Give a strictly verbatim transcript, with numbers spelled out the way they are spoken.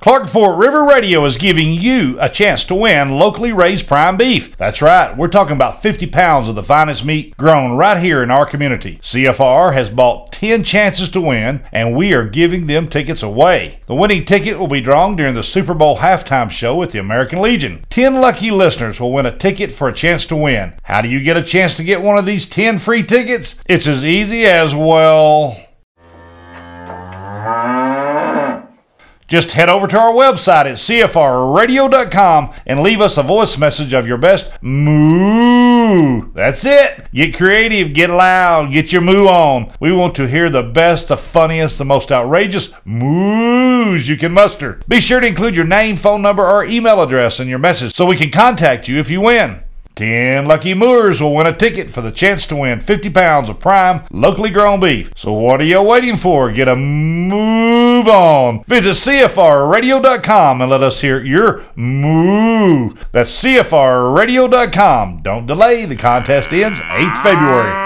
Clark Fork River Radio is giving you a chance to win locally raised prime beef. That's right, we're talking about fifty pounds of the finest meat grown right here in our community. C F R has bought ten chances to win, and we are giving them tickets away. The winning ticket will be drawn during the Super Bowl halftime show at the American Legion. ten lucky listeners will win a ticket for a chance to win. How do you get a chance to get one of these ten free tickets? It's as easy as, well... just head over to our website at C F R radio dot com and leave us a voice message of your best moo. That's it. Get creative, get loud, get your moo on. We want to hear the best, the funniest, the most outrageous moos you can muster. Be sure to include your name, phone number, or email address in your message so we can contact you if you win. ten lucky mooers will win a ticket for the chance to win fifty pounds of prime, locally grown beef. So what are you waiting for? Get a move on. Visit C F R radio dot com and let us hear your moo. That's C F R radio dot com. Don't delay. The contest ends eighth of February.